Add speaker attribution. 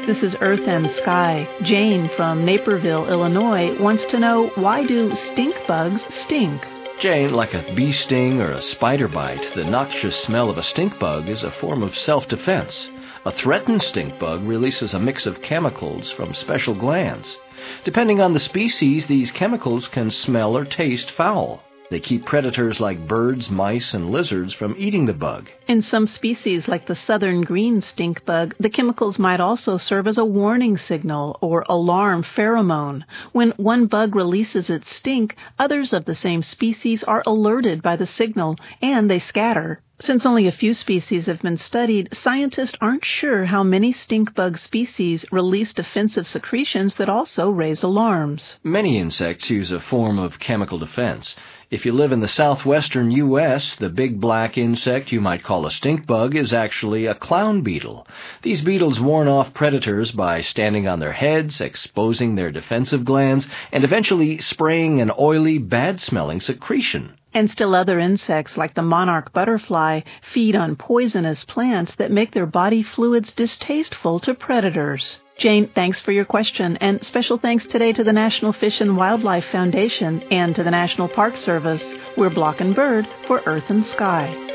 Speaker 1: This is Earth and Sky. Jane from Naperville, Illinois, wants to know, why do stink bugs stink?
Speaker 2: Jane, like a bee sting or a spider bite, the noxious smell of a stink bug is a form of self-defense. A threatened stink bug releases a mix of chemicals from special glands. Depending on the species, these chemicals can smell or taste foul. They keep predators like birds, mice, and lizards from eating the bug.
Speaker 1: In some species, like the southern green stink bug, the chemicals might also serve as a warning signal or alarm pheromone. When one bug releases its stink, others of the same species are alerted by the signal, and they scatter. Since only a few species have been studied, scientists aren't sure how many stink bug species release defensive secretions that also raise alarms.
Speaker 2: Many insects use a form of chemical defense. If you live in the southwestern U.S., the big black insect you might call a stink bug is actually a clown beetle. These beetles warn off predators by standing on their heads, exposing their defensive glands, and eventually spraying an oily, bad-smelling secretion.
Speaker 1: And still other insects, like the monarch butterfly, feed on poisonous plants that make their body fluids distasteful to predators. Jane, thanks for your question, and special thanks today to the National Fish and Wildlife Foundation and to the National Park Service. We're Block and Bird for Earth and Sky.